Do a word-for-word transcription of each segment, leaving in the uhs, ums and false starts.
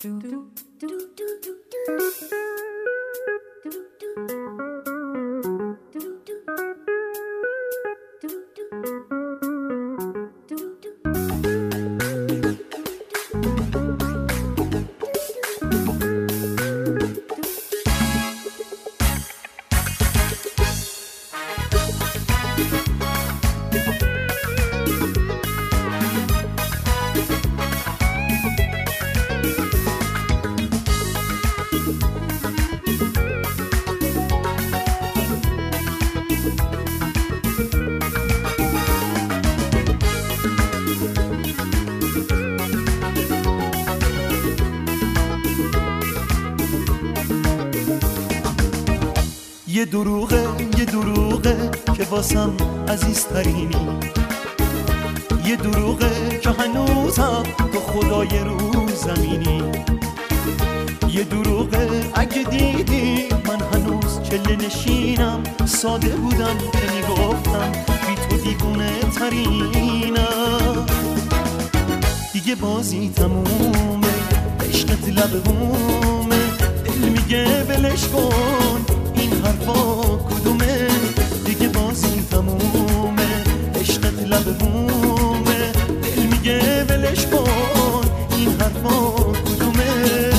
یه دروغه یه دروغه که واسم عزیزترینی، یه دروغه که هنوزم تو خدای رو زمینی، یه دروغه اگه دیدی من هنوز چله نشینم، ساده بودم که میگفتم بی تو دیگونه ترینم. دیگه بازی تمومه، عشقت لب بومه، دل میگه ولش کن این حرفا کدومه. دیگه بازی تمومه، عشقت لب بومه، دل میگه ولش کن این حرفا کدومه.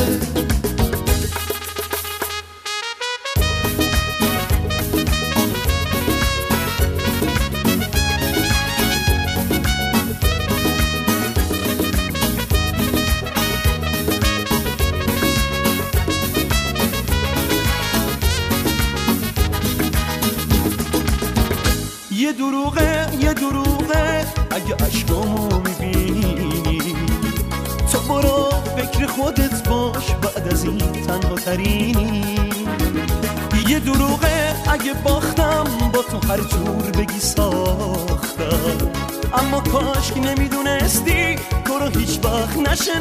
یه دروغه یه دروغه اگه عشقامو میبینی، تو برو فکر خودت باش بعد از این تنها ترینی. یه دروغه اگه باختم با تو هر جور بگی ساختم، اما کاش که نمیدونستی تو رو هیچ وقت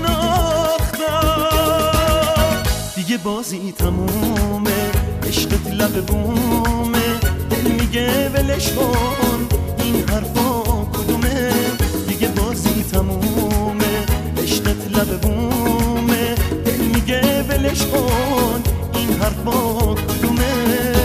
نشناختم. دیگه بازی تمومه، عشقت لب بومه، دل میگه ولش کن این حرفا کدومه. دیگه بازی تمومه، عشقت لب بومه، دل میگه ولش کن این حرفا کدومه.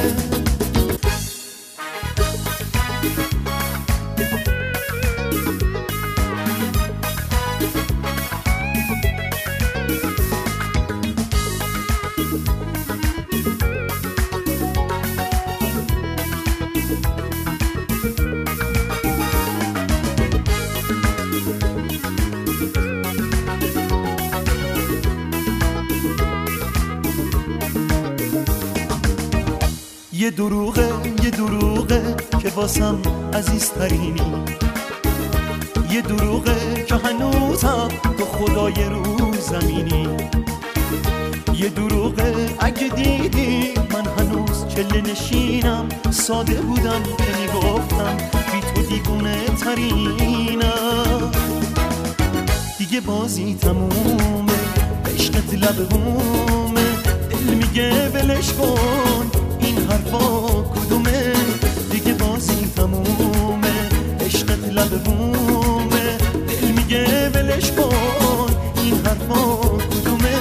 یه دروغه یه دروغه که واسم عزیزترینی، یه دروغه که هنوزم تو خدای رو زمینی، یه دروغه اگه دیدی من هنوز چله نشینم، ساده بودم که میگفتم بی تو دیگونه ترینم. دیگه بازی تمومه، عشقت لب بومه، دل میگه ولش کن این حرفا کدومه. دیگه بازی تمومه، عشقت لب بومه، دل میگه ولش کن این حرفا کدومه.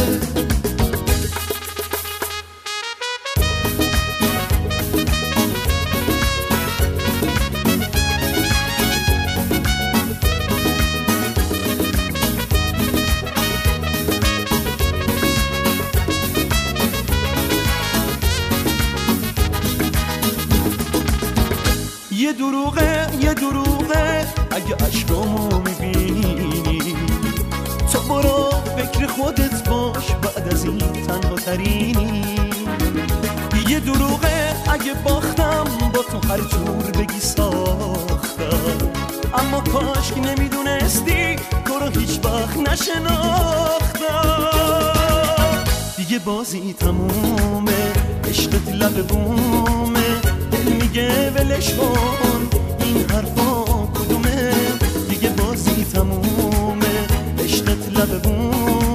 یه دروغه یه دروغه اگه عشقامو میبینی، تو برو فکر خودت باش بعد از این تنها ترینی. یه دروغه اگه باختم با تو هر جور بگی ساختم، اما کاش که نمیدونستی تو رو هیچ وقت نشناختم. دیگه بازی تمومه، عشقت لب بومه، دل میگه ولش کن این حرفا کدومه. دیگه بازی تمومه، عشقت لب بومه،